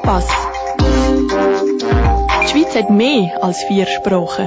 Pass. Die Schweiz hat mehr als 4 Sprachen.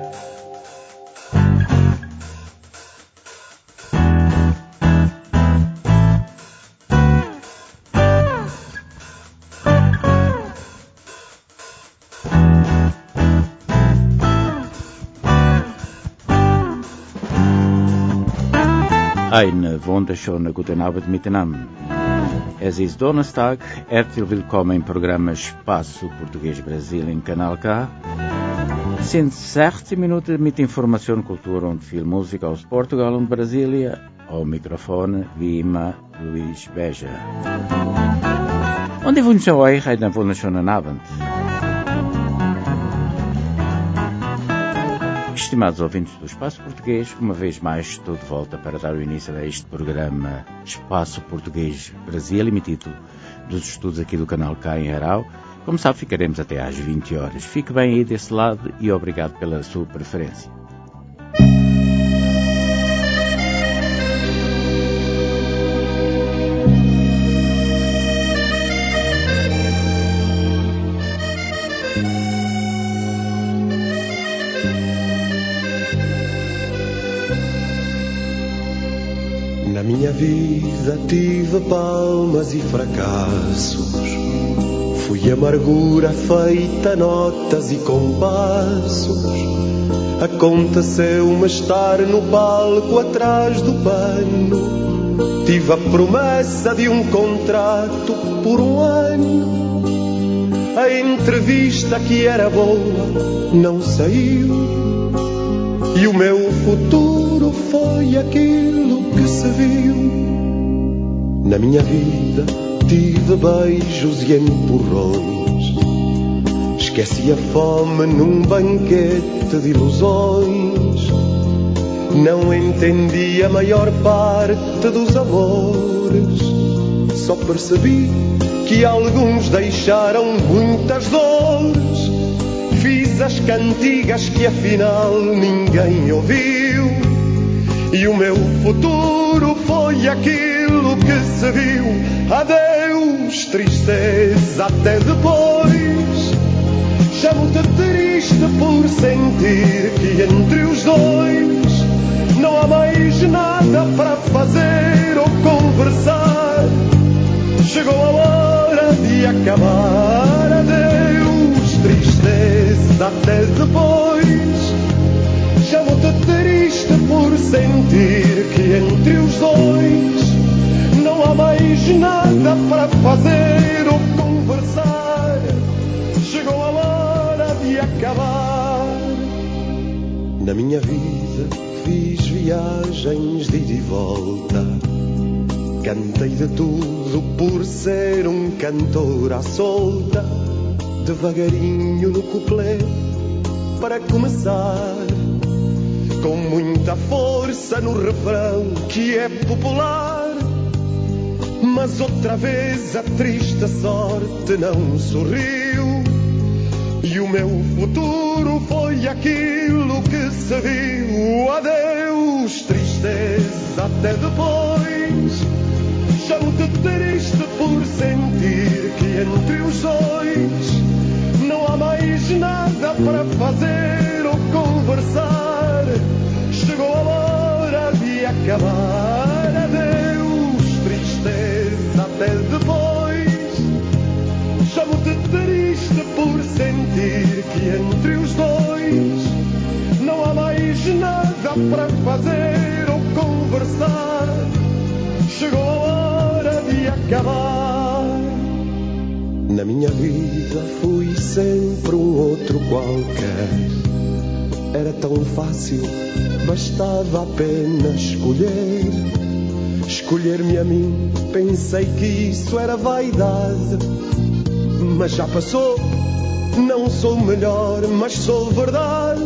Einen wunderschönen guten Abend miteinander. Es ist Donnerstag, herzlich willkommen im Programm Espaço Português Brasil im Kanal K. Sind 60 Minuten mit Information, Kultur und viel Musik aus Portugal und Brasília. Ao Mikrofon, wie immer, Luís Beja. Und ich wünsche euch einen wunderschönen Abend. Estimados ouvintes do Espaço Português, uma vez mais estou de volta para dar o início a este programa Espaço Português Brasil, emitido dos estudos aqui do Canal K em Harau. Como sabe, ficaremos até às 20 horas. Fique bem aí desse lado e obrigado pela sua preferência. Na minha vida tive palmas e fracassos, fui amargura feita notas e compassos. Aconteceu-me estar no palco atrás do pano, tive a promessa de um contrato por 1 ano. A entrevista que era boa não saiu, e o meu futuro foi aquilo que se viu. Na minha vida tive beijos e empurrões, esqueci a fome num banquete de ilusões. Não entendi a maior parte dos amores, só percebi que alguns deixaram muitas dores. Fiz as cantigas que afinal ninguém ouviu, e o meu futuro foi aquilo que se viu. Adeus, tristeza, até depois. Chamo-te triste por sentir que entre os dois não há mais nada para fazer ou conversar. Chegou a hora de acabar. Adeus, tristeza, até depois. Chamo-te triste por sentir que entre os dois não há mais nada para fazer ou conversar. Chegou a hora de acabar. Na minha vida fiz viagens de ida e volta, cantei de tudo por ser um cantor à solta. Devagarinho no couplet para começar, com muita força no refrão que é popular. Mas outra vez a triste sorte não sorriu, e o meu futuro foi aquilo que se viu. Adeus, tristeza, até depois. Chamo-te triste por sentir que entre os dois não há mais nada para fazer ou conversar. Chegou a hora de acabar. Adeus, tristeza, até depois. Chamo-te triste por sentir que entre os dois não há mais nada para fazer ou conversar. Chegou a hora de acabar. Na minha vida fui sempre um outro qualquer. Era tão fácil, bastava apenas escolher. Escolher-me a mim, pensei que isso era vaidade. Mas já passou, não sou melhor, mas sou verdade.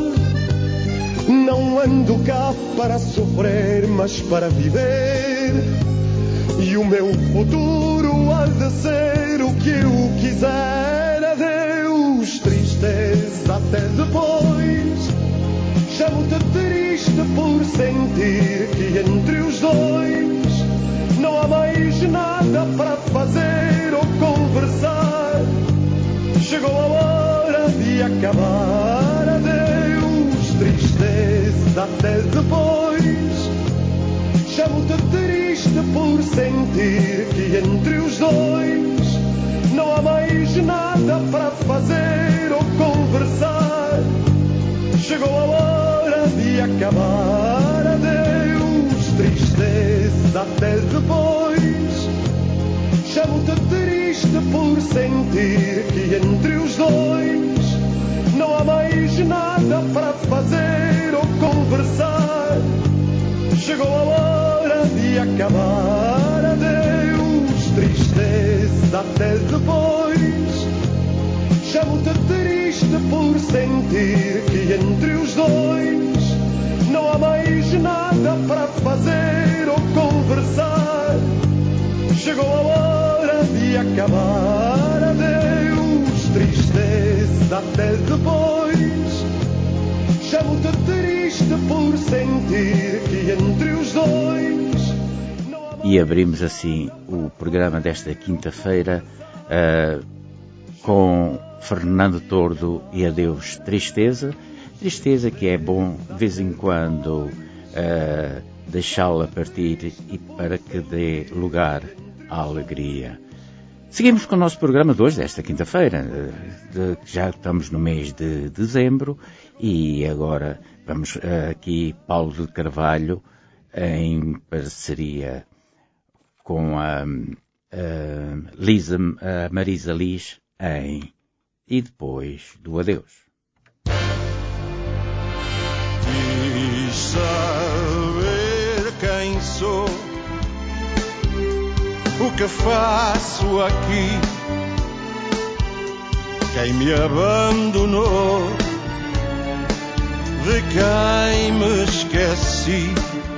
Não ando cá para sofrer, mas para viver. E o meu futuro há de ser o que eu quiser. Adeus, tristeza, até depois. Chamo-te triste por sentir que entre os dois não há mais nada para fazer ou conversar. tristeza até depois. Chamo-te triste por sentir que entre os dois não há mais nada para fazer ou conversar. Chegou a hora de acabar. Adeus, tristeza até depois. Chamo-te triste por sentir que entre os dois não há mais nada para fazer ou conversar. Chegou a hora de acabar. Adeus, tristeza até depois. Chamo-te triste por sentir que entre os dois não há mais nada para fazer ou conversar. Chegou a hora de acabar. Adeus, tristeza até depois. Chamo-te triste por sentir que entre os dois não há mais... E abrimos assim o programa desta quinta-feira com Fernando Tordo e Adeus, tristeza. Tristeza que é bom de vez em quando deixá-la partir e para que dê lugar à alegria. Seguimos com o nosso programa de hoje, desta quinta-feira. Já estamos no mês de dezembro e agora vamos aqui Paulo de Carvalho em parceria com a Marisa Liz em E Depois do Adeus. Quis saber quem sou, o que faço aqui, quem me abandonou, de quem me esqueci.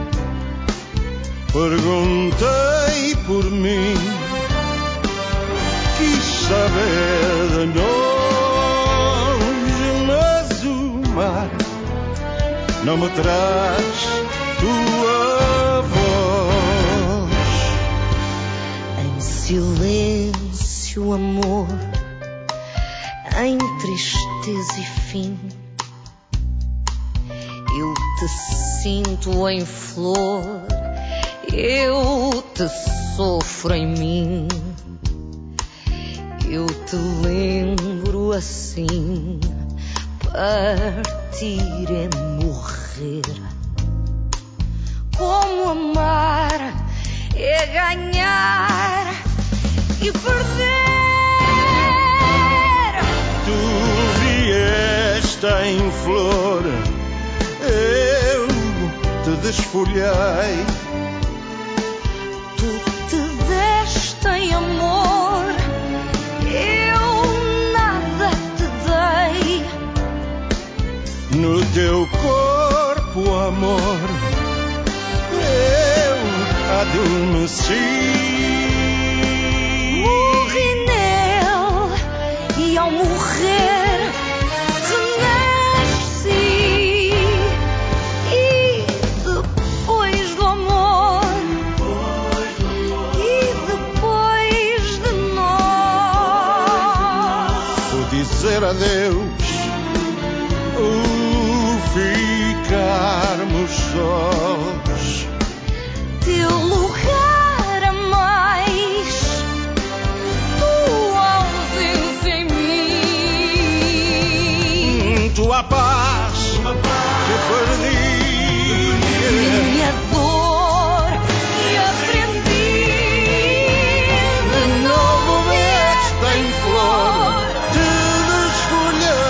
Perguntei por mim, quis saber de longe, mas o mar não me traz tua voz. Em silêncio, amor, em tristeza e fim, eu te sinto em flor, eu te sofro em mim. Eu te lembro assim, partir é morrer. Como amar é ganhar e perder. Tu vieste em flor, eu te desfolhei. Tu te deste em amor, eu nada te dei. No teu corpo, amor, eu adormeci. Morri nele e ao morrer renasci. E depois do amor, e depois de nós, O dizer adeus, o ficarmos sós, teu lugar a mais, tua ausência em mim, tua paz que perdi. minha dor e aprendi de novo Vieste em flor, te desfolhei.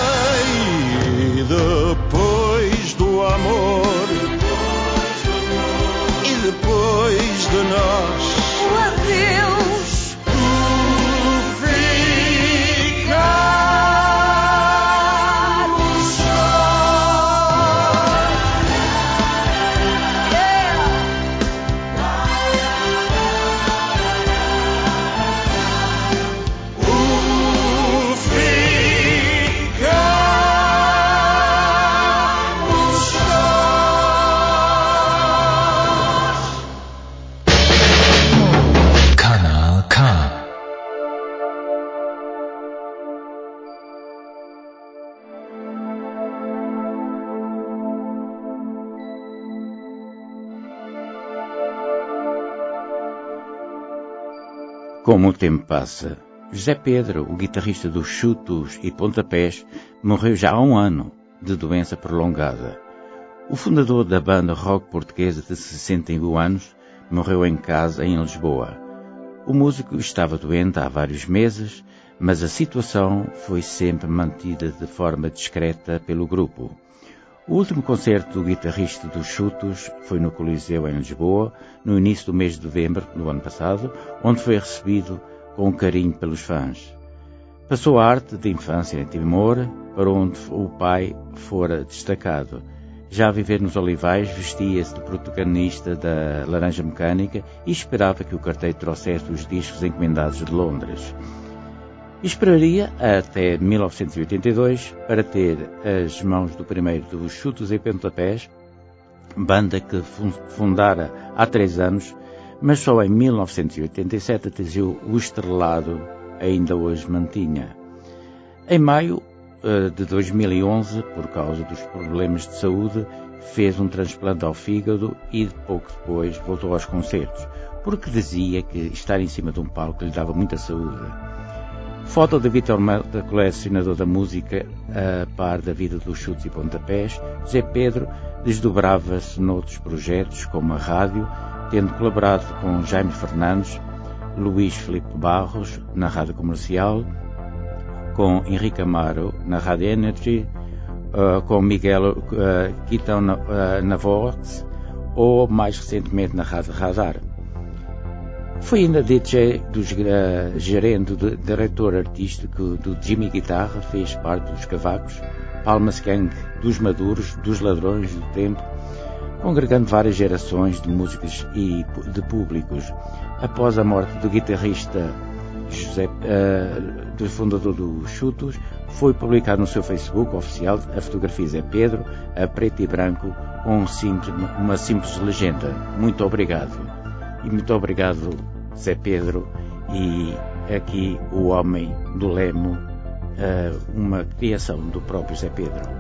Como o tempo passa, José Pedro, o guitarrista dos Chutos e Pontapés, morreu já há um ano de doença prolongada. O fundador da banda rock portuguesa de 61 anos morreu em casa em Lisboa. O músico estava doente há vários meses, mas a situação foi sempre mantida de forma discreta pelo grupo. O último concerto do guitarrista dos Chutos foi no Coliseu em Lisboa, no início do mês de novembro do ano passado, onde foi recebido com carinho pelos fãs. Passou a arte de infância em Timor, para onde o pai fora destacado. Já a viver nos Olivais, vestia-se de protagonista da Laranja Mecânica e esperava que o carteiro trouxesse os discos encomendados de Londres. Esperaria até 1982 para ter as mãos do primeiro dos Chutos e Pontapés, banda que fundara há 3 anos, mas só em 1987 atingiu o estrelado ainda hoje mantinha. Em maio de 2011, por causa dos problemas de saúde, fez um transplante ao fígado e pouco depois voltou aos concertos, porque dizia que estar em cima de um palco lhe dava muita saúde. Foto de Vítor Mata, colecionador da música, a par da vida dos Chutos e Pontapés. José Pedro desdobrava-se noutros projetos, como a rádio, tendo colaborado com Jaime Fernandes, Luís Filipe Barros, na Rádio Comercial, com Henrique Amaro, na Rádio Energy, com Miguel Quitão na Vox, ou mais recentemente na Rádio Radar. Foi ainda DJ, gerente, diretor artístico do Jimmy Guitarra, fez parte dos Cavacos, Palmas Gang, dos Maduros, dos Ladrões do Tempo, congregando várias gerações de músicos e de públicos. Após a morte do guitarrista do fundador dos Chutos, foi publicado no seu Facebook oficial a fotografia de Zé Pedro, a preto e branco, com uma simples legenda: muito obrigado. E muito obrigado, Zé Pedro, e aqui o Homem do Lemo, uma criação do próprio Zé Pedro.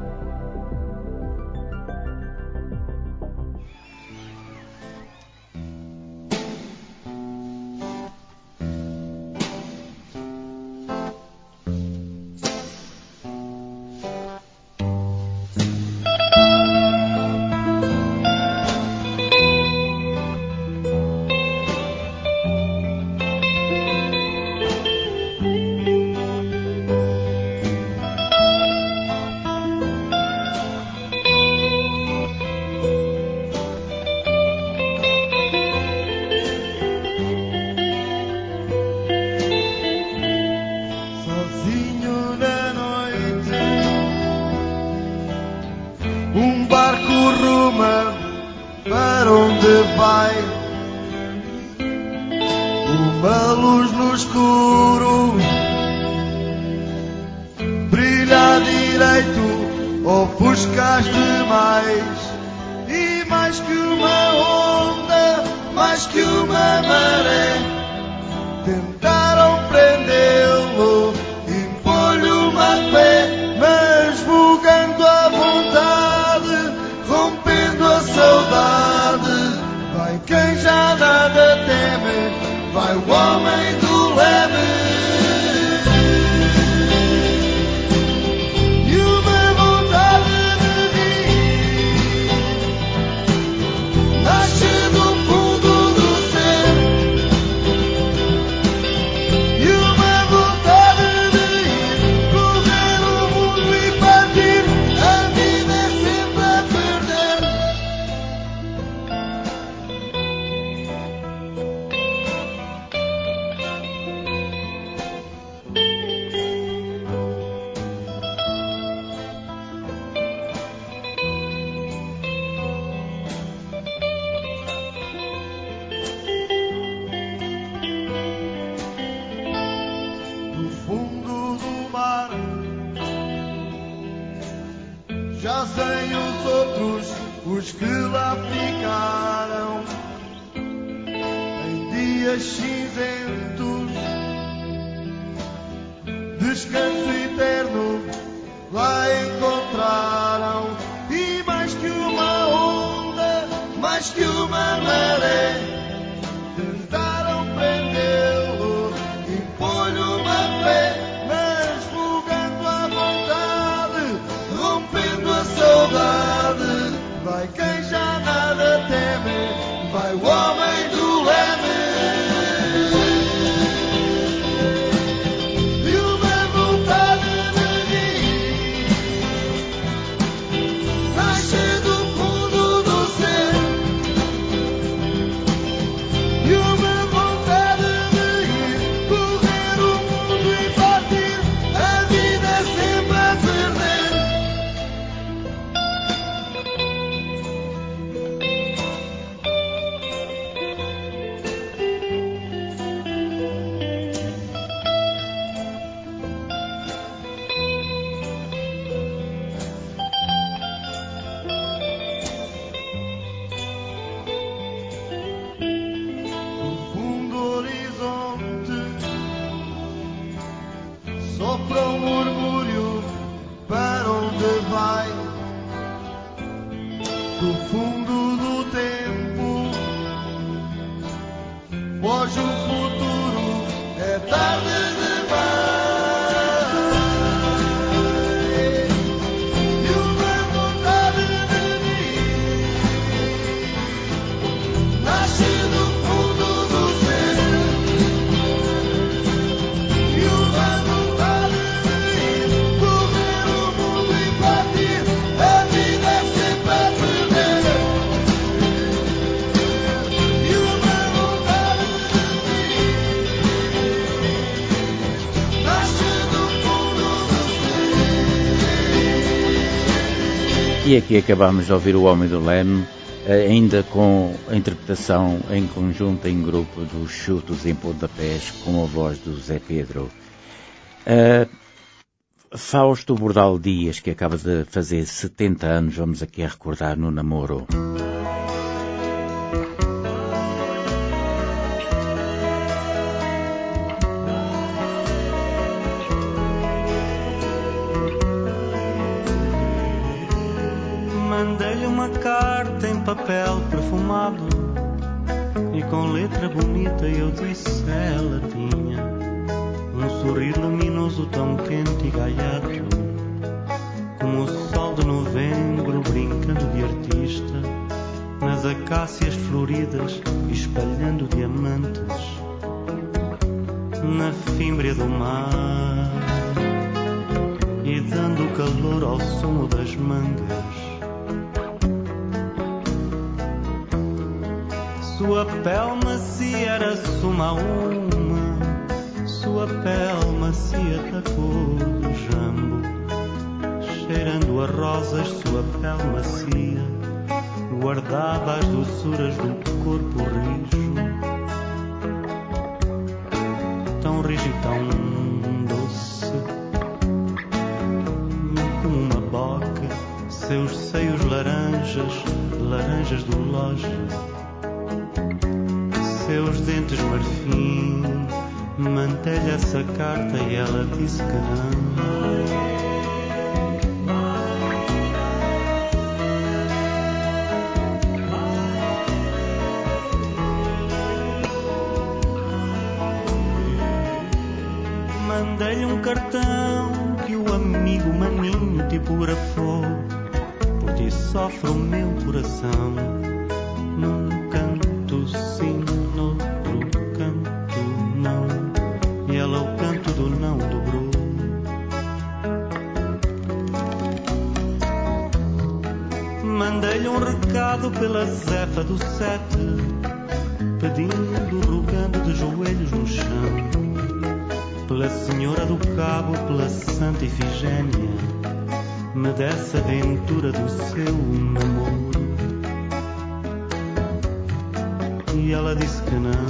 Já sem os outros, os que lá ficaram, em dias cinzentos, descanso eterno lá encontraram. E mais que uma onda, mais que uma maré, tentaram prendê-lo foge o futuro, é tarde demais. E uma vontade de mim nasce do fundo do ser. E uma vontade de ir correr o mundo e partir. A vida é sempre a tremer. E uma vontade de mim nasce do fundo do ser. E aqui acabamos de ouvir o Homem do Leme, ainda com a interpretação em conjunto, em grupo, dos Chutos em Pontapés, com a voz do Zé Pedro. Fausto Bordal Dias, que acaba de fazer 70 anos, vamos aqui a recordar no namoro. Mandei-lhe uma carta em papel perfumado e com letra bonita eu disse ela tinha um sorrir luminoso tão quente e gaiato como o sol de novembro brincando de artista nas acácias floridas espalhando diamantes na fímbria do mar e dando calor ao sumo das mangas. Sua pele macia era suma a uma, sua pele macia da cor do jambo, cheirando a rosas, sua pele macia guardava as doçuras do corpo rijo, tão rijo e tão doce, como uma boca, seus seios laranjas, laranjas do loja. Seus dentes marfim, mantei-lhe essa carta e ela disse que não. Mandei-lhe um cartão que o amigo maninho tipografou, por ti sofre o meu coração, num canto sim, noutro canto não, e ela o canto do não dobrou. Mandei-lhe um recado pela Zefa do 7, pedindo, rogando de joelhos no chão, pela Senhora do Cabo, pela Santa Ifigénia, me desse a aventura do seu namoro. E ela disse que não.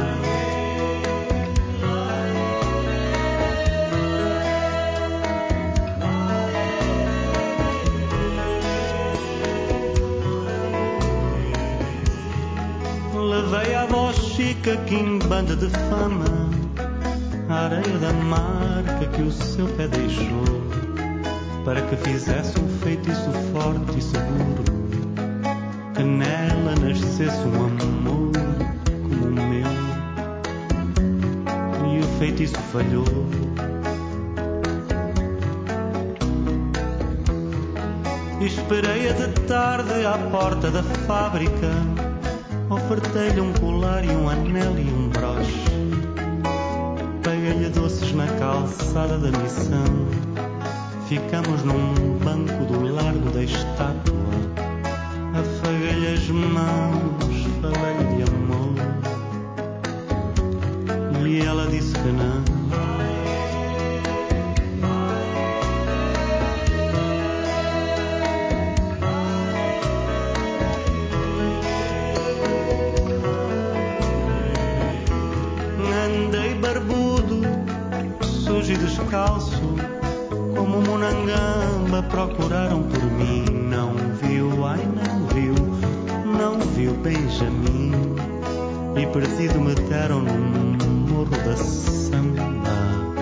Levei a voz chica quimbanda de fama, a areia da marca que o seu pé deixou, para que fizesse um feitiço forte e seguro, que nela nascesse um amor como o meu. E o feitiço falhou. Esperei-a de tarde à porta da fábrica, ofertei-lhe um colar e um anel e um broche, paguei-lhe doces na calçada da missão, ficamos num banco do largo da estátua, afaguei-lhe as mãos, falei-lhe de amor, e ela disse que não. Andei barbudo, sujo e descalço, como Monangamba procuraram por mim. Não viu, ai não viu, não viu Benjamin, e perdido me deram no morro da samba.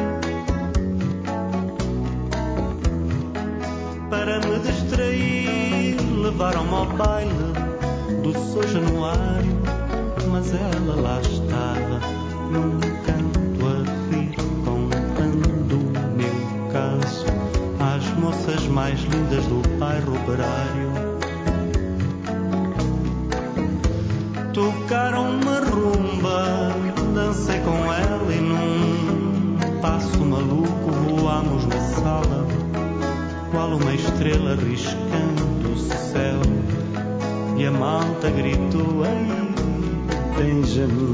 Para me distrair, levaram-me ao baile do São Januário, mas ela lá está, sentada num canto a rir, contando o meu caso às moças mais lindas do bairro operário. Tocaram uma rumba, dancei com ela e num passo maluco voámos na sala, qual uma estrela riscando o céu. E a malta gritou: ei, Benjamin.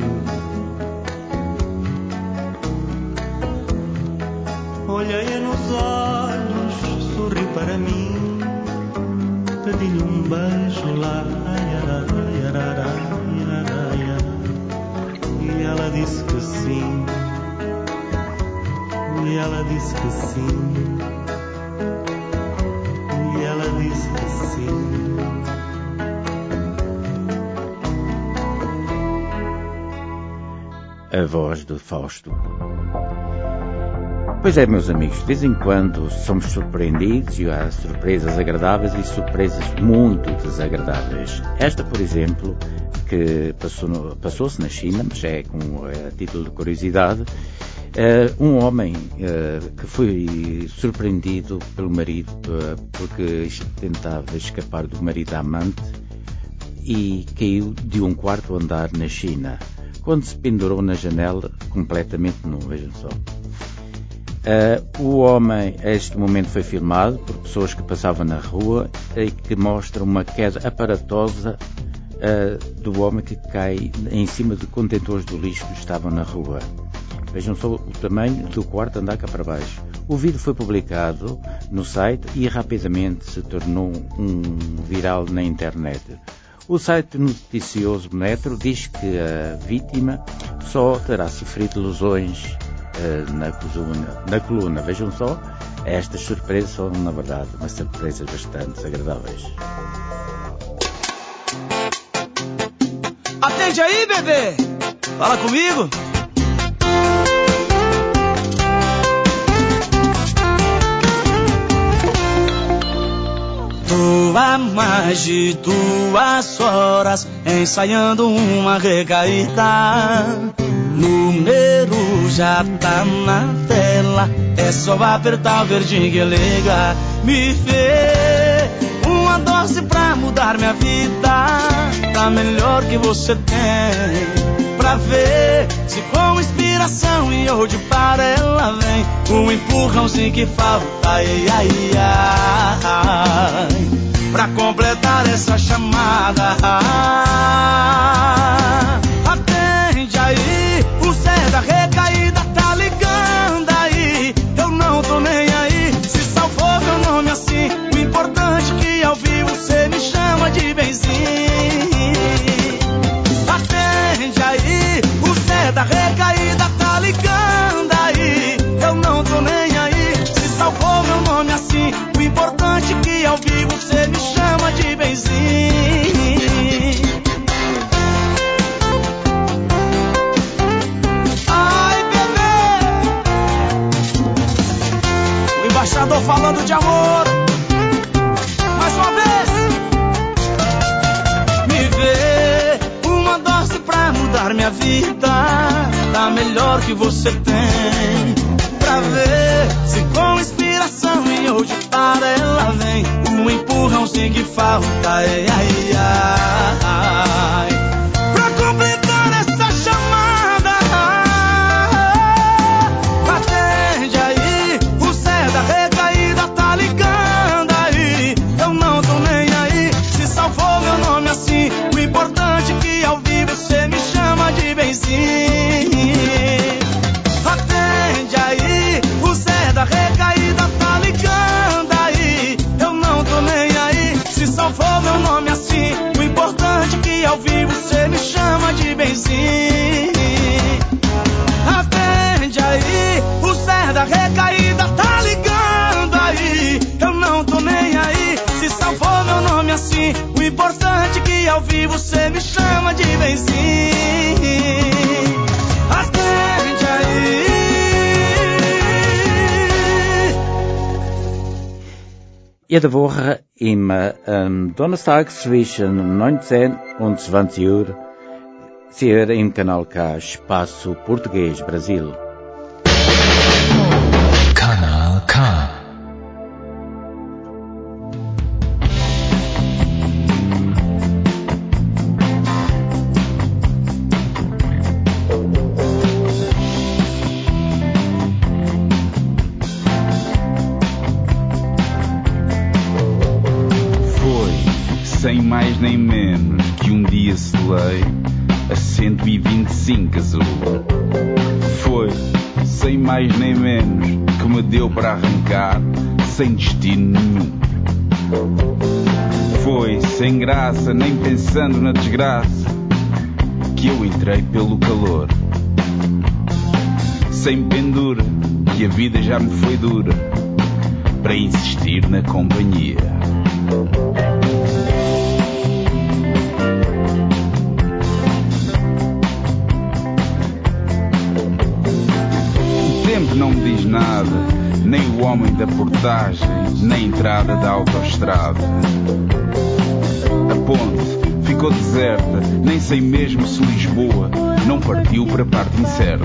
Olhei-a nos olhos, sorri para mim, pedi-lhe um beijo lá, e ela disse que sim, e ela disse que sim, e ela disse que sim. A voz do Fausto. Pois é, meus amigos, de vez em quando somos surpreendidos e há surpresas agradáveis e surpresas muito desagradáveis. Esta, por exemplo, que passou-se na China, mas é a título de curiosidade, um homem que foi surpreendido pelo marido porque tentava escapar do marido amante e caiu de um quarto andar na China, quando se pendurou na janela completamente nu, vejam só. O homem, este momento foi filmado por pessoas que passavam na rua e que mostra uma queda aparatosa do homem que cai em cima de contentores do lixo que estavam na rua. Vejam só o tamanho do quarto andar cá para baixo. O vídeo foi publicado no site e rapidamente se tornou um viral na internet. O site noticioso Metro diz que a vítima só terá sofrido lesões na coluna. Vejam só, estas surpresas são, na verdade, umas surpresas bastante desagradáveis. Atende aí, bebê! Fala comigo! Tô há mais de 2 horas ensaiando uma recaída. Número já tá na tela, é só apertar o verdinho que liga. Me vê uma dose pra mudar minha vida, tá melhor que você tem. Pra ver se com inspiração e hoje para ela vem um empurrãozinho que falta, ai, ai, ai, pra completar essa chamada. Atende aí, o Zé da recaída tá ligando aí. Eu não tô nem aí, se salvou meu nome assim. O importante é que ao vivo você me chama de benzinho. Atende aí, o Zé da recaída tá ligando aí. Eu não tô nem aí, se salvou meu nome assim. O importante é que ao vivo você me chama de benzinho. Ai, bebê, o embaixador falando de amor. Mais uma vez. Me vê uma dose pra mudar minha vida, tá melhor que você tem. Pra ver se com inspiração e hoje para ela vem um empurrãozinho que falta, ai, ai, ai, pra completar essa chamada. Atende aí, o Zé da recaída tá ligando aí. Eu não tô nem aí, se salvou meu nome assim. O importante é que ao vivo você me chama de benzinho. Atende aí, o Zé da recaída tá ligando aí. Eu não tô nem aí, se salvou meu nome assim. O importante é que ao vivo você me chama de benzinho. Atende aí, o Zé da recaída tá ligando aí. Eu não tô nem aí, se salvou meu nome assim. O importante é que ao vivo você me chama de benzinho. Atende aí. Jede Woche im Donnerstag zwischen 19 und 20 Uhr ser em Canal K, Espaço Português Brasil. Canal K. Sem mais nem menos que um dia selei a 125 azul. Foi, sem mais nem menos, que me deu para arrancar sem destino nenhum. Foi, sem graça, nem pensando na desgraça, que eu entrei pelo calor. Sem pendura, que a vida já me foi dura, para insistir na companhia. Não me diz nada, nem o homem da portagem, nem a entrada da autoestrada. A ponte ficou deserta, nem sei mesmo se Lisboa não partiu para a parte incerta.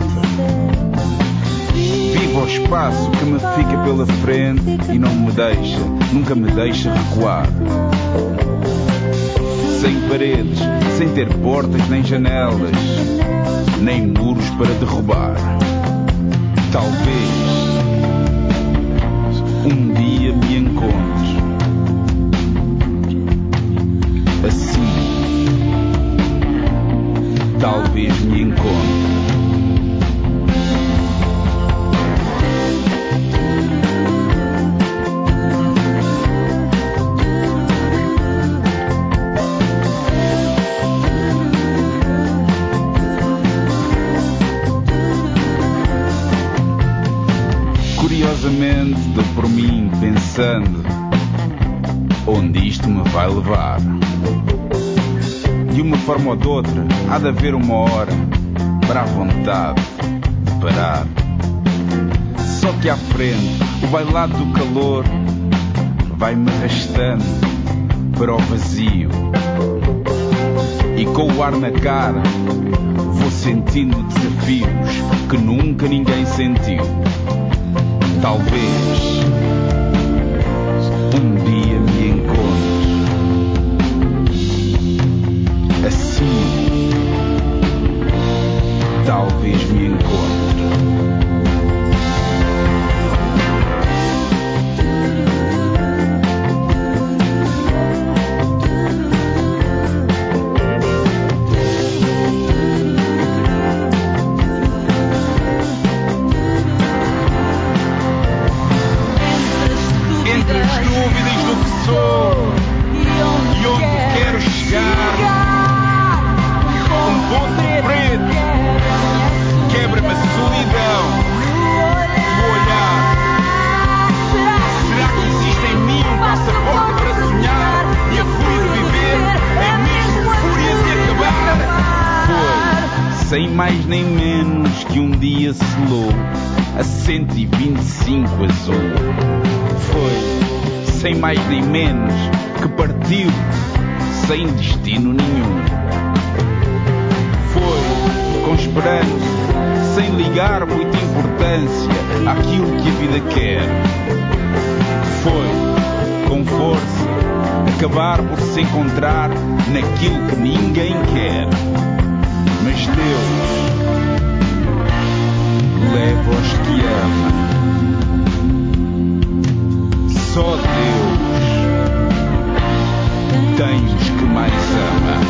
Vivo ao espaço que me fica pela frente e não me deixa, nunca me deixa recuar. Sem paredes, sem ter portas nem janelas, nem muros para derrubar. Talvez um dia me encontre assim. Talvez me encontre. Curiosamente dou por mim pensando onde isto me vai levar. De uma forma ou de outra há de haver uma hora para a vontade de parar. Só que à frente o bailado do calor vai-me arrastando para o vazio, e com o ar na cara vou sentindo desafios que nunca ninguém sentiu. Talvez um dia me encontre assim. Talvez me encontre. Sem mais nem menos que um dia selou a 125 azul. Foi, sem mais nem menos, que partiu sem destino nenhum. Foi, com esperança, sem ligar muita importância àquilo que a vida quer. Foi, com força, acabar por se encontrar naquilo que ninguém quer. Mas Deus leva os que ama. Só Deus tem os que mais ama.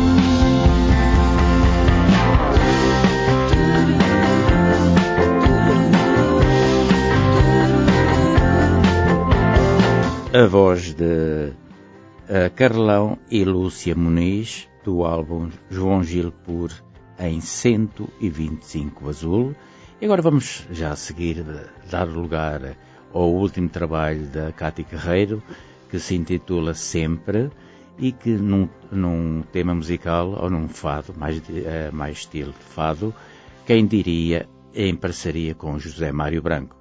A voz de Carlão e Lúcia Muniz, do álbum João Gil Pur em 125 azul. E agora vamos já a seguir dar lugar ao último trabalho da Cátia Carreiro, que se intitula Sempre, e que num tema musical, ou num fado, mais estilo de fado, quem diria, em parceria com José Mário Branco.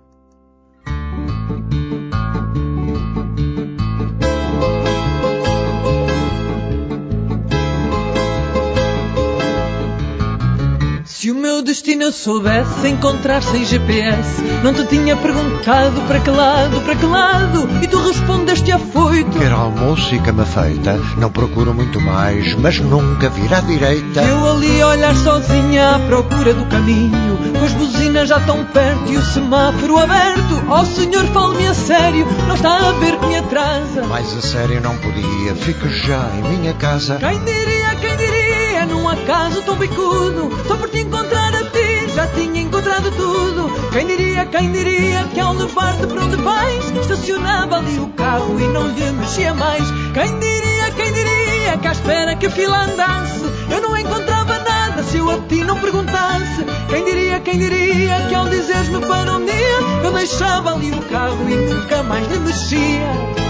Se o meu destino eu soubesse encontrar sem GPS, não te tinha perguntado para que lado, e tu respondeste afoito. Quero almoço e cama feita, não procuro muito mais, mas nunca vira à direita. Eu ali a olhar sozinha à procura do caminho, com as buzinas já tão perto e o semáforo aberto. Oh senhor, fale-me a sério, não está a ver que me atrasa. Mais a sério não podia, fico já em minha casa. Quem diria, num acaso tão bicudo, só por te encontrar a ti já tinha encontrado tudo. Quem diria que ao levar-te para onde vais, estacionava ali o carro e não lhe mexia mais. Quem diria que à espera que a fila andasse, eu não encontrava nada se eu a ti não perguntasse. Quem diria que ao dizeres-me para um dia, eu deixava ali o carro e nunca mais lhe mexia.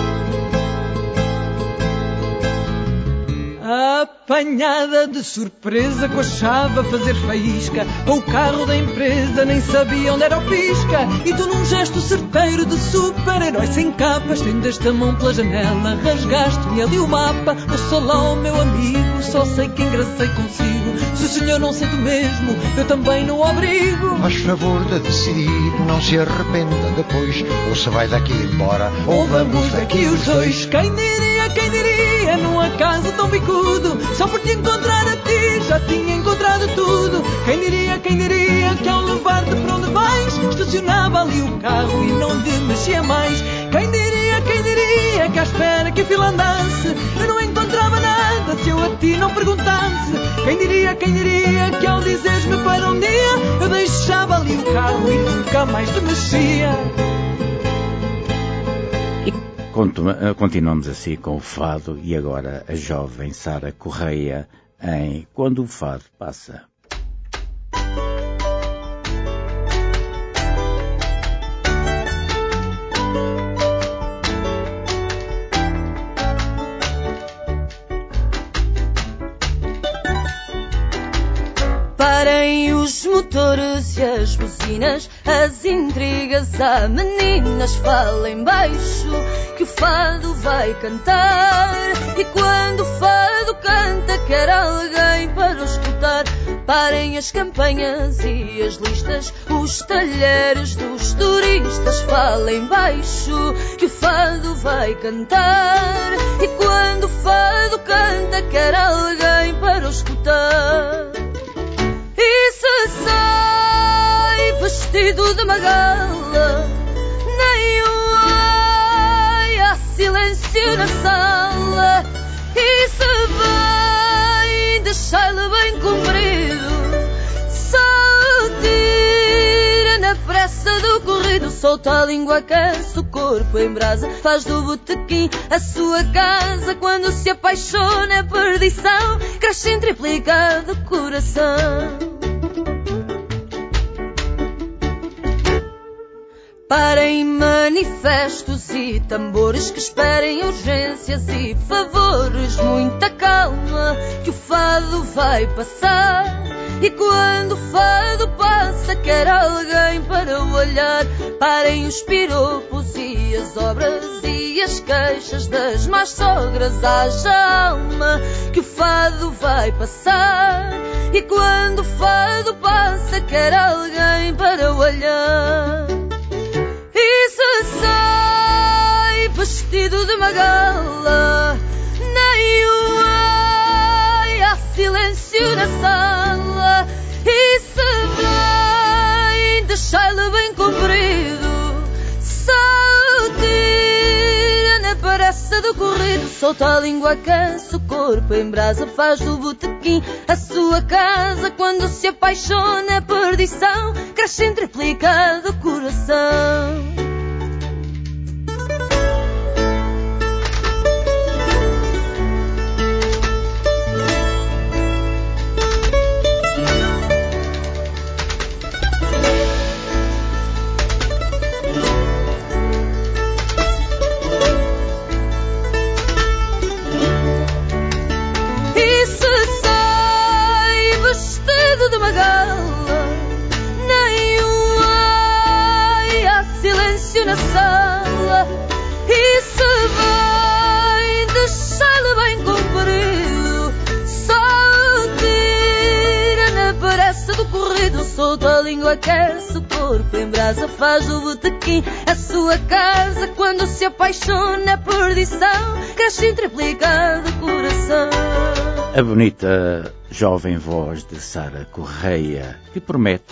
Apanhada de surpresa com a chave a fazer faísca, ou o carro da empresa nem sabia onde era o pisca, e tu num gesto certeiro de super-herói sem capa, estendeste a mão pela janela, rasgaste-me ali o mapa. Ouça lá o meu amigo, só sei que engracei consigo. Se o senhor não sente o mesmo, eu também não o obrigo. Faz favor de decidir, não se arrependa depois, ou se vai daqui embora, ou vamos daqui os dois. Quem diria, num acaso tão bicudo, só por te encontrar a ti já tinha encontrado tudo. Quem diria que ao levar-te para onde vais, estacionava ali o carro e não lhe mexia mais. Quem diria que à espera que a fila andasse, eu não encontrava nada se eu a ti não perguntasse. Quem diria que ao dizeres-me para um dia, eu deixava ali o carro e nunca mais te mexia. Continuamos assim com o fado e agora a jovem Sara Correia em Quando o Fado Passa. Parem os motores e as buzinas, as intrigas, há meninas, falem baixo, que o fado vai cantar. E quando o fado canta, quer alguém para o escutar. Parem as campanhas e as listas, os talheres dos turistas, falem baixo, que o fado vai cantar. E quando o fado canta, quer alguém para o escutar. E se sai vestido de magala, nem o ai, há silêncio na sala. E se vem deixar-lhe bem comprido, só tira na pressa do corrido. Solta a língua, aquece o corpo em brasa, faz do botequim a sua casa. Quando se apaixona é perdição, cresce em triplicado o coração. Parem manifestos e tambores, que esperem urgências e favores. Muita calma, que o fado vai passar. E quando o fado passa, quer alguém para o olhar. Parem os piropos e as obras e as queixas das más sogras. Haja alma, que o fado vai passar. E quando o fado passa, quer alguém para o olhar. E se sai vestido de magala, nem o ai, há silêncio na sala. E se vem deixar-lhe bem comprido, só tira na pressa do corrido. Solta a língua, aquece o corpo em brasa, faz do botequim a sua casa. Quando se apaixona é perdição, cresce em triplicado o coração. Na sala, e se vem deixar-lhe bem comprido, só tira na pressa do correio. solto, a língua aquece, o corpo em brasa, faz do botequim a sua casa. Quando se apaixona a perdição, cresce triplicado o coração. A bonita jovem voz de Sara Correia, que promete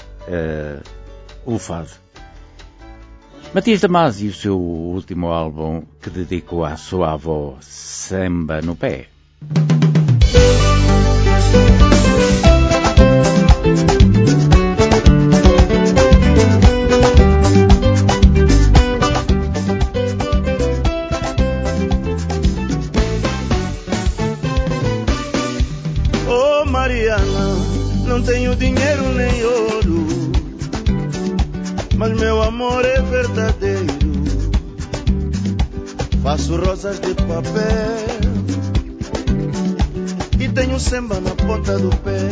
o fado. Matias Damasio, o seu último álbum, que dedicou à sua avó, Samba no Pé. Oh Mariana, não tenho dinheiro nem ouro, mas meu amor é verdadeiro. Faço rosas de papel e tenho samba na ponta do pé.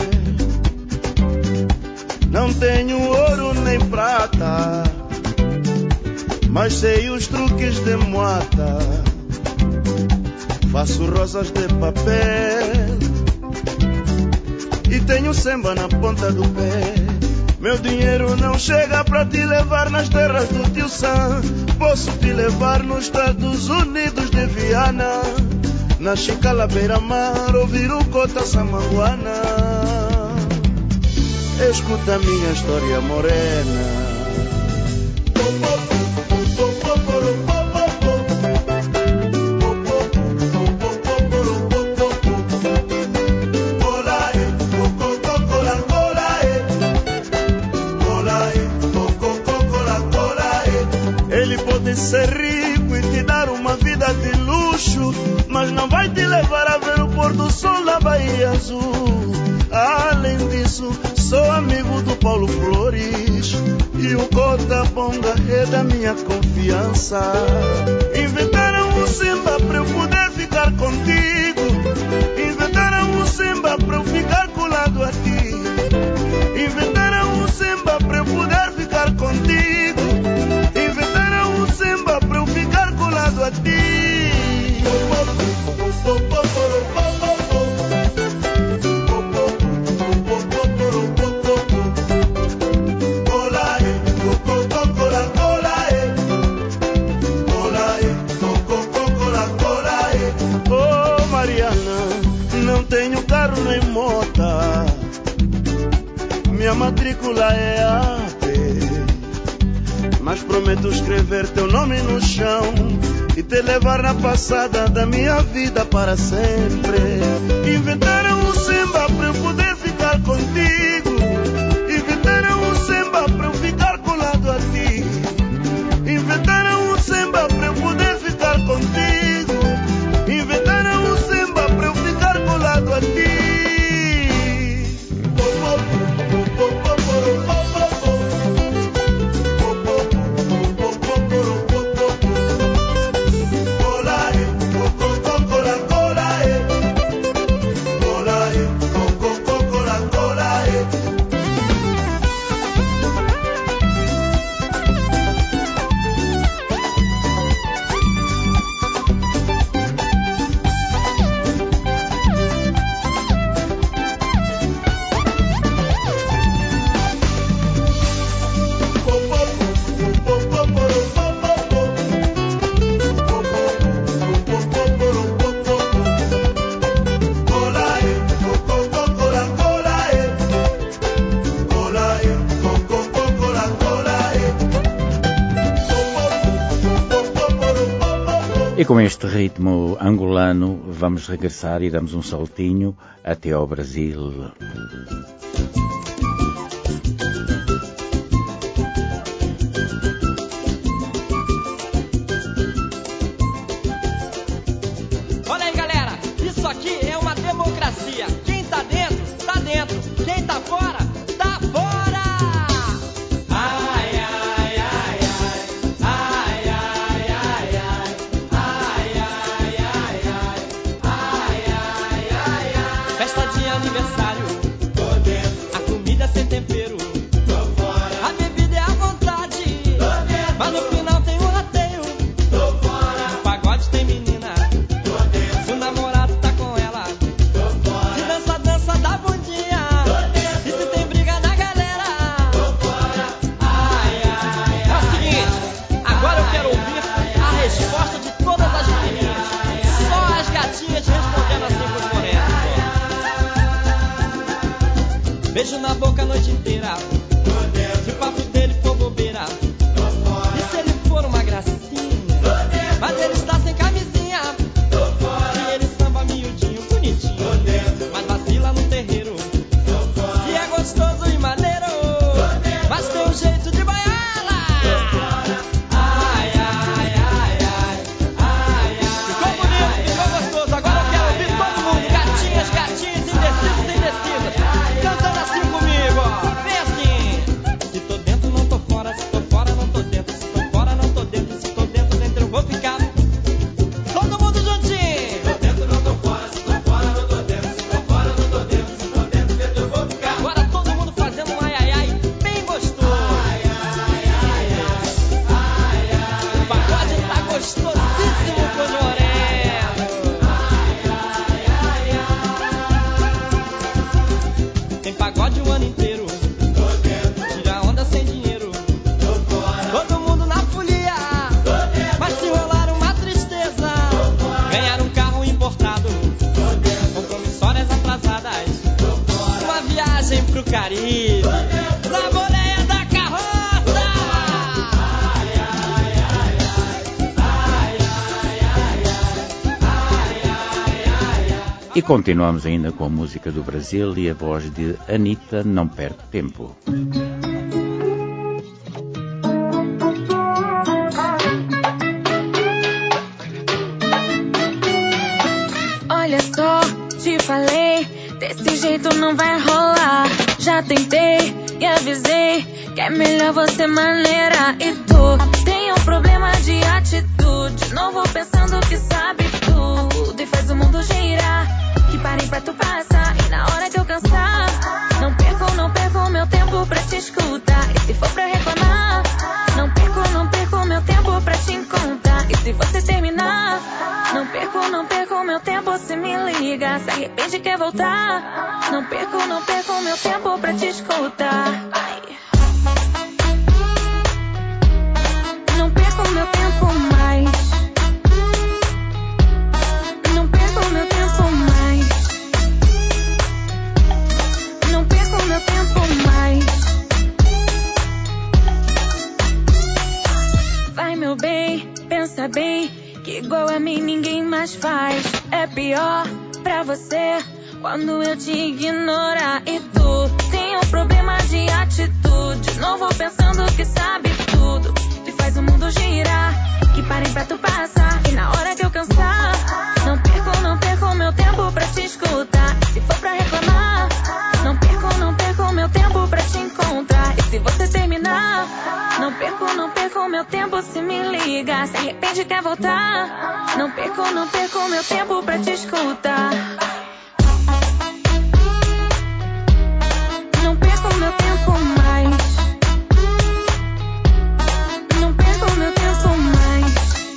Não tenho ouro nem prata, mas sei os truques de moata. Faço rosas de papel e tenho samba na ponta do pé. Meu dinheiro não chega pra te levar nas terras do tio Sam. Posso te levar nos Estados Unidos de Viana, na Chicala beira-mar, ouvir o Cota Samanguana. Escuta minha história morena. Ser rico e te dar uma vida de luxo, mas não vai te levar a ver o pôr do sol na Bahia Azul. Além disso, sou amigo do Paulo Flores e o Cota Bonga é da minha confiança. Inventaram um samba pra eu poder ficar contigo, inventaram um samba pra eu ficar colado a ti, inventaram um samba pra eu poder ficar contigo, pra eu ficar colado a ti. Oh Mariana, não tenho carro nem mota, minha matrícula é AP, mas prometo escrever teu nome no chão e te levar na passada da minha vida para sempre. Inventaram um samba pra eu poder ficar contigo, inventaram um samba pra eu ficar colado a ti, inventaram um samba pra eu poder ficar contigo, inventaram um samba pra eu ficar colado a ti. E com este ritmo angolano vamos regressar e damos um saltinho até ao Brasil. Olha aí, galera, isso aqui é uma democracia. Quem tá dentro, tá dentro. Quem tá fora, tá fora. Ai, ai, ai, ai. Ai, ai, ai, ai. Ai, ai, ai, ai. Ai, ai, ai, ai. Festa de aniversário, tô dentro. A comida sem tempero, tô fora. A bebida é à vontade, tô dentro. Mas no final tem um rateio, tô fora. O pagode tem menina, tô dentro. Se o namorado tá com ela, tô fora. Se dança, dança da bundinha, tô dentro. E se tem briga na galera, Beijo na boca a noite inteira. Se o papo dele for bobeira, e se ele for uma gracinha, mas ele está sem camisinha, e ele samba miudinho, bonitinho, mas vacila no terreiro, e é gostoso e maneiro, mas tem um jeito de baiala. Ai, ai, ai, ai, ai, ai. Ficou bonito, ficou gostoso. Agora eu quero ouvir todo mundo, gatinhas, gatinhos, indecisos, indecisas, cantando assim comigo, ó. Vem assim. Se tô dentro, não tô fora. Se tô fora, não tô dentro. Se tô fora, não tô dentro. Se tô dentro, dentro eu vou ficar. Todo mundo juntinho. Tô dentro, não tô fora. Se tô fora, não tô dentro. Se tô fora, não tô dentro. Se tô dentro, dentro eu vou ficar. Agora todo mundo fazendo um ai, ai, ai, bem gostoso. Ai, ai, ai, ai, ai, ai. O pagode tá gostosíssimo com o Moreno. Ai, ai, ai, ai. Tem pagode o ano inteiro. Tira onda sem dinheiro. Todo mundo na folia. Mas se rolar uma tristeza, ganhar um carro importado, com promissórias atrasadas, uma viagem pro Caribe, na boleia da carroça. Ai, ai, ai, ai, ai, ai, ai, ai, ai, ai. E continuamos ainda com a música do Brasil e a voz de Anitta, Não Perco Tempo. Olha só, te falei, desse jeito não vai rolar. Já tentei e avisei que é melhor você maneira. E tu tem um problema de atitude, novo pensando que sabe tudo e faz o mundo girar. Que parem pra tu passar e na hora que eu cansar, não perco meu tempo pra te escutar. E se for pra reclamar, não perco meu tempo pra te encontrar. E se você terminar, não perco meu tempo se me liga. Se arrepende e quer voltar, não perco meu tempo pra te escutar. Ai. Não perco meu tempo mais. Não perco meu tempo mais. Não perco meu tempo mais. Vai, meu bem, pensa bem, que igual a mim ninguém mais faz. É pior pra você quando eu te ignorar. E tu tem um problema de atitude, novo pensando que sabe tudo e faz o mundo girar. Que parem pra tu passar e na hora que eu cansar, não perco meu tempo pra te escutar. Se for pra reclamar, não perco meu tempo pra te encontrar. E se você terminar, não perco meu tempo se me liga. Se arrepende e quer voltar, não perco meu tempo pra te escutar. Não perco meu tempo mais. Não perco meu tempo mais.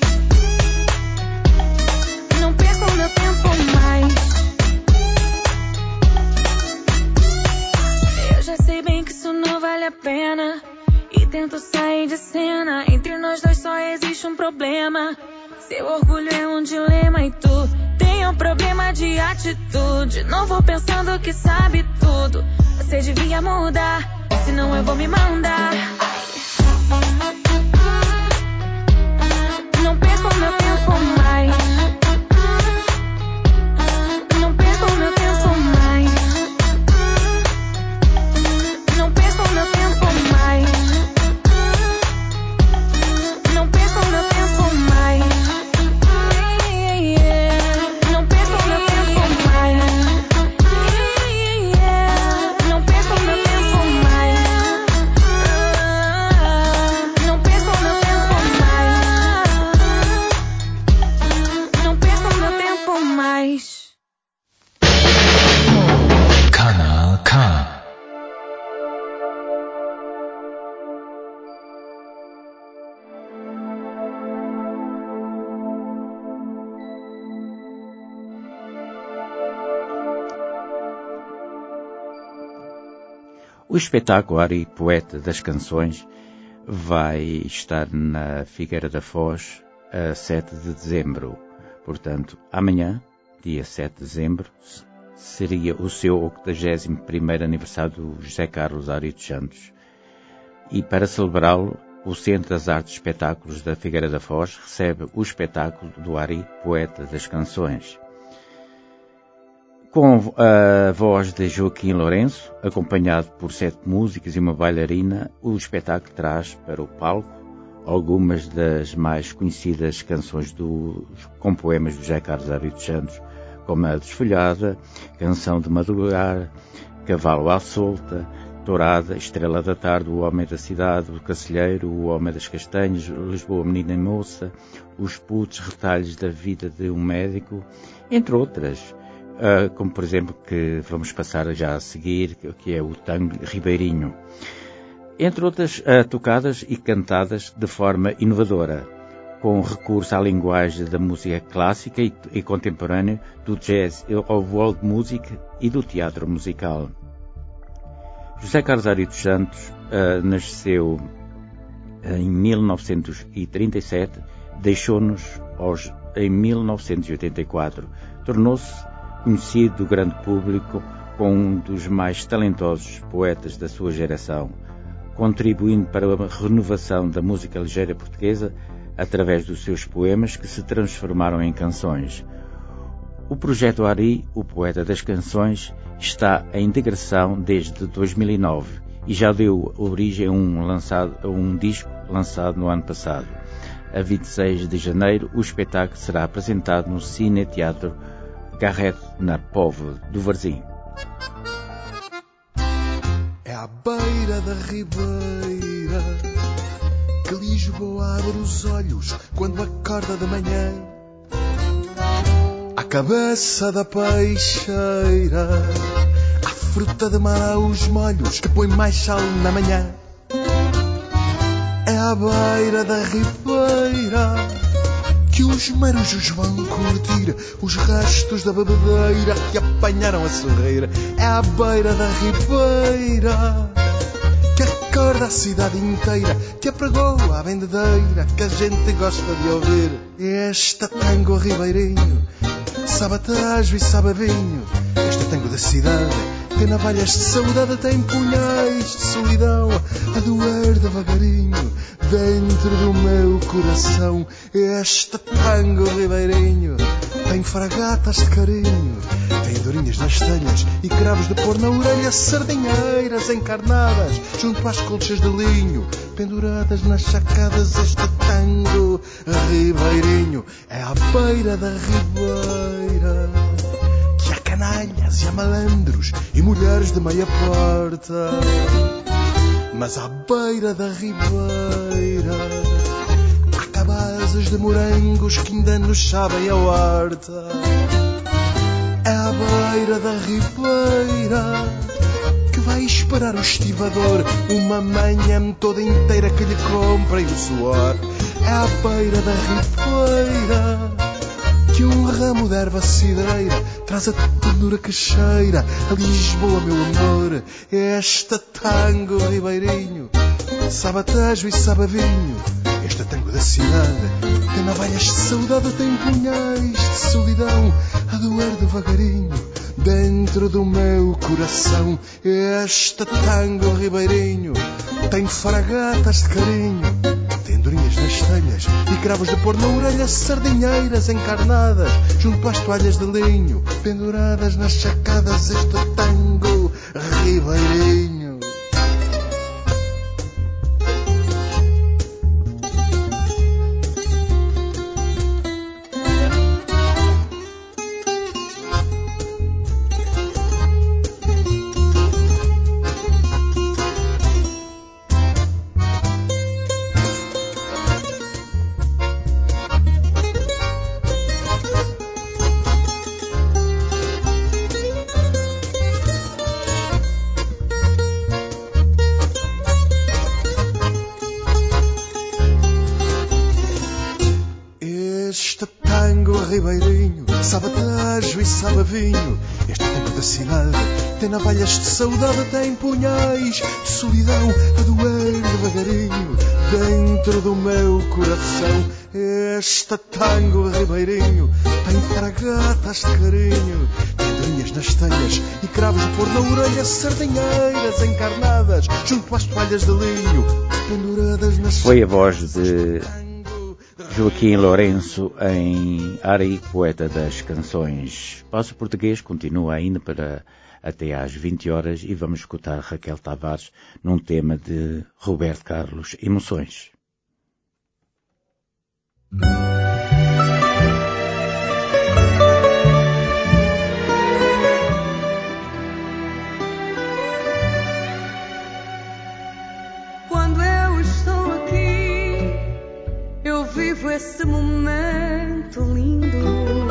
Não perco meu tempo mais. Eu já sei bem que isso não vale a pena e tento sair de cena. Entre nós dois só existe um problema. Seu orgulho é um dilema e tu tem um problema de atitude, novo pensando que sabe tudo. Você devia mudar, senão eu vou me mandar. Não perco meu tempo mais. Não perco meu tempo mais. Não perco meu tempo mais. Não perco meu tempo mais. Não perco meu tempo mais. Não perco meu tempo mais. Não perco meu tempo mais. Não perco meu tempo mais. Kanal K. O espetáculo Ari Poeta das Canções vai estar na Figueira da Foz a 7 de dezembro. Portanto, amanhã, dia 7 de dezembro, seria o seu 81º aniversário do José Carlos Ari dos Santos. E para celebrá-lo, o Centro das Artes e Espetáculos da Figueira da Foz recebe o espetáculo do Ari, Poeta das Canções. Com a voz de Joaquim Lourenço, acompanhado por 7 músicos e uma bailarina, o espetáculo traz para o palco algumas das mais conhecidas canções com poemas de José Carlos Ari dos Santos, como a Desfolhada, Canção de Madrugar, Cavalo à Solta, Tourada, Estrela da Tarde, O Homem da Cidade, O Cacilheiro, O Homem das Castanhas, Lisboa Menina e Moça, Os Putos, Retalhos da Vida de um Médico, entre outras, como por exemplo que vamos passar já a seguir, que é o Tango Ribeirinho. Entre outras, tocadas e cantadas de forma inovadora, com recurso à linguagem da música clássica e contemporânea, do jazz, ao world music e do teatro musical. José Carlos Ari dos Santos nasceu em 1937, deixou-nos em 1984. Tornou-se conhecido do grande público como um dos mais talentosos poetas da sua geração, contribuindo para a renovação da música ligeira portuguesa através dos seus poemas que se transformaram em canções. O projeto Ari, o Poeta das Canções, está em integração desde 2009 e já deu origem a um disco lançado no ano passado. A 26 de janeiro, o espetáculo será apresentado no Cine Teatro Garrett, na Póvoa do Varzim. É à beira da ribeira que Lisboa abre os olhos quando acorda de manhã. À cabeça da peixeira, à fruta de mar, aos molhos que põe mais sal na manhã. É à beira da ribeira que os marujos vão curtir os restos da bebedeira que apanharam a sorrir. É à beira da ribeira que acorda a cidade inteira, que apregou à vendedeira que a gente gosta de ouvir. Este tango ribeirinho sabe a tajo e sabe a vinho. Este tango da cidade tem navalhas de saudade, tem punhais de solidão a doer devagarinho dentro do meu coração. Este tango ribeirinho tem fragatas de carinho, tem dorinhas nas telhas e cravos de pôr na orelha, sardinheiras encarnadas junto às colchas de linho, penduradas nas sacadas. Este tango ribeirinho é à beira da ribeira que há canalhas e há malandros e mulheres de meia porta. Mas à beira da ribeira há cabazes de morangos que ainda nos sabem a horta. É à beira da ribeira que vai esperar o estivador uma manhã toda inteira que lhe comprem o suor. É à beira da ribeira que um ramo de erva cidreira traz a ternura que cheira a Lisboa, meu amor. Este tango ribeirinho sabe a tajo e sabe a vinho. Este tango da cidade tem navalhas de saudade, tem punhais de solidão a doer devagarinho dentro do meu coração. Este tango ribeirinho tem fragatas de carinho, tem dorinhas nas telhas e cravos de pôr na orelha, sardinheiras encarnadas junto às toalhas de linho, penduradas nas sacadas. Este tango ribeirinho. Ribeirinho sabe a tajo e sabe a vinho. Este tango da cidade tem navalhas de saudade, tem punhais de solidão a doer devagarinho dentro do meu coração. Este tango ribeirinho tem fragatas de carinho, tem areias nas telhas e cravos de pôr na orelha, sardinheiras encarnadas junto às toalhas de linho penduradas nas... Foi a voz de Joaquim Lourenço em Ari, poeta das canções. Espaço Português continua ainda para até às 20 horas e vamos escutar Raquel Tavares num tema de Roberto Carlos, Emoções. Quando eu estou aqui, eu vivo esse momento lindo,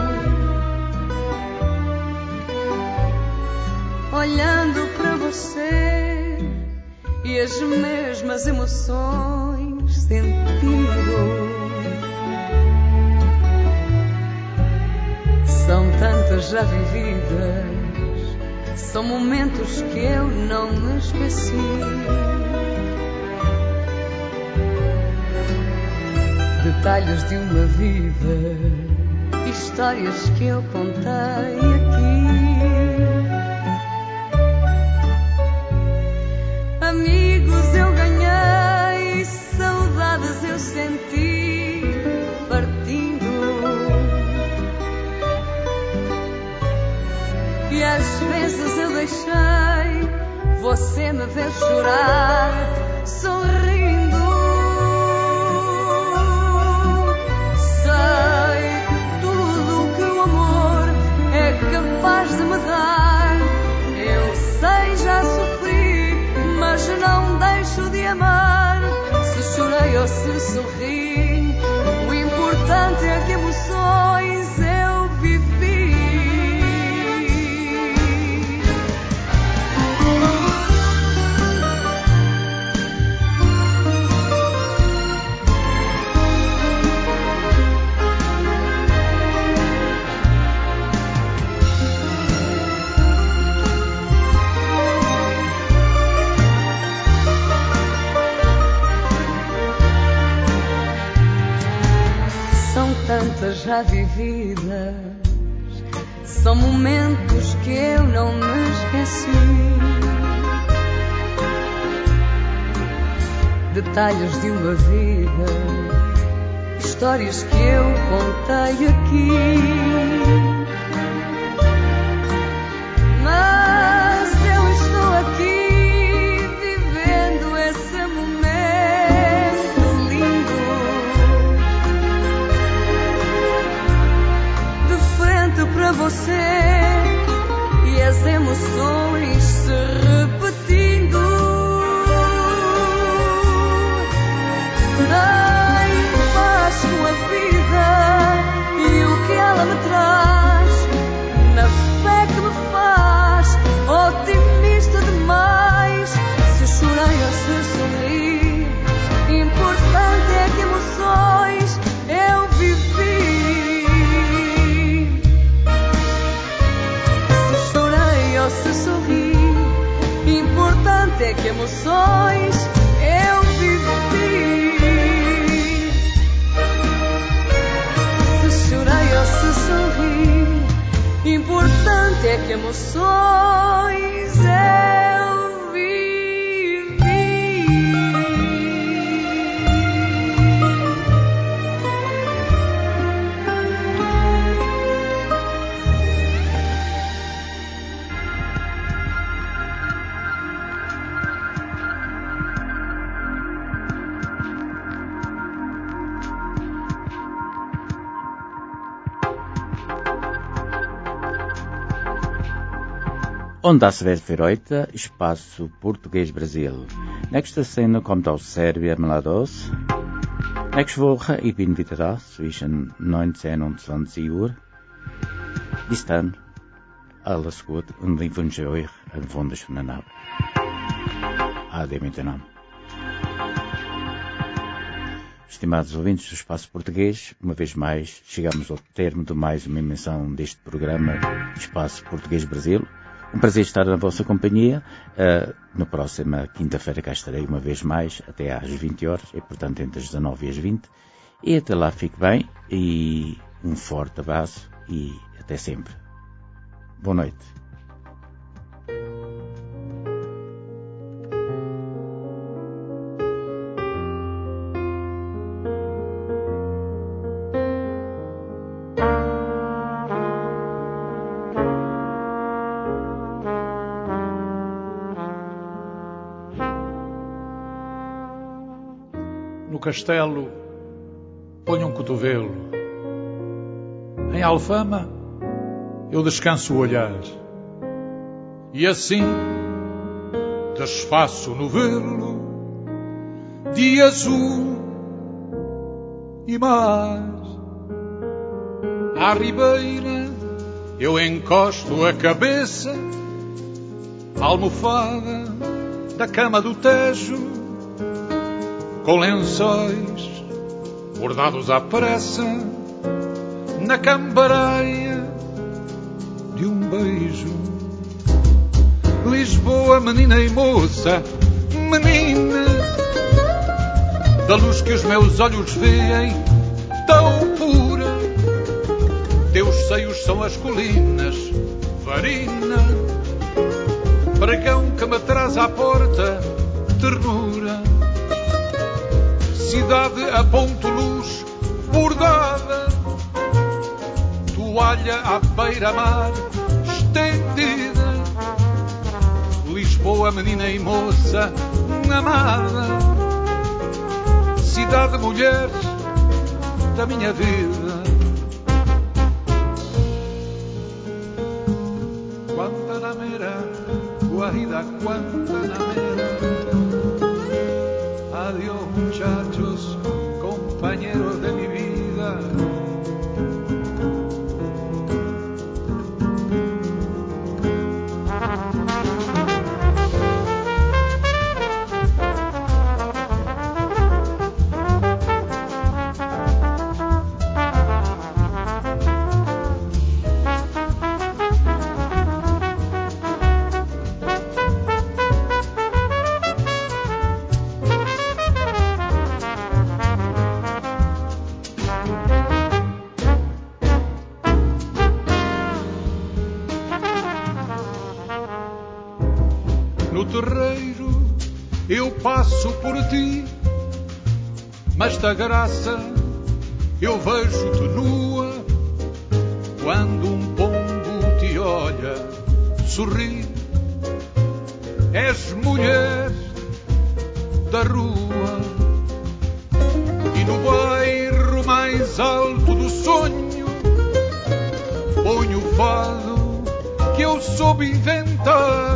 olhando para você e as mesmas emoções sentindo. São tantas já vividas, são momentos que eu não me esqueci. Detalhes de uma vida, histórias que eu contei aqui. Amigos eu ganhei, saudades eu senti partindo. E às vezes eu deixei você me ver chorar, sorrindo. Sei tudo que o amor é capaz de me dar. Eu sei, já sofri, mas não deixo de amar. Se chorei ou se sorri, o importante é que emoções eu vivi. Tantas já vividas, são momentos que eu não me esqueci. Detalhes de uma vida, histórias que eu contei aqui. Mas eu estou aqui vivendo esse momento lindo, para você e as emoções se repetindo. Dei paz com a vida e o que ela me traz, na fé que me faz otimista demais. Se chorei ou se sorri, importante é que emoções eu vivi. Se sorri, importante é que emoções eu vivi. Se chorei ou se sorri, importante é que emoções eu vivi. Onda Sverferoita, Espaço Português Brasil. Nächste Sendung kommt aus Serbien, Mladost. Nächste Woche, ich bin wieder da, zwischen 19 und 20 Uhr. Bis dann, alles gut und ich wünsche euch einen wunderschönen Abend. Ade miteinander. Estimados ouvintes do Espaço Português, uma vez mais, chegamos ao termo de mais uma emissão deste programa Espaço Português Brasil. Um prazer estar na vossa companhia. Na próxima quinta-feira cá estarei uma vez mais, até às 20 horas, e portanto entre as 19 e as 20. E até lá fique bem, e um forte abraço, e até sempre. Boa noite. No castelo, ponho um cotovelo. Em Alfama, eu descanso o olhar. E assim, desfaço o novelo de azul e mar. À ribeira, eu encosto a cabeça, a almofada da cama do Tejo, com lençóis bordados à pressa na cambareia de um beijo. Lisboa, menina e moça, menina, da luz que os meus olhos veem, tão pura. Teus seios são as colinas, farina, pregão que me traz à porta, ternura. Cidade a ponto luz bordada, toalha à beira-mar estendida. Lisboa, menina e moça amada, cidade mulher da minha vida. Guantanamera, guarida Guantanamera. Adiós muchachos, compañeros de mi vida. No terreiro eu passo por ti, mas da graça eu vejo-te nua. Quando um pombo te olha, sorri, és mulher da rua. E no bairro mais alto do sonho ponho o fado que eu soube inventar,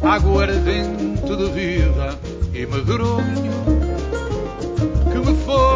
aguardente de vida e medronho, que me foi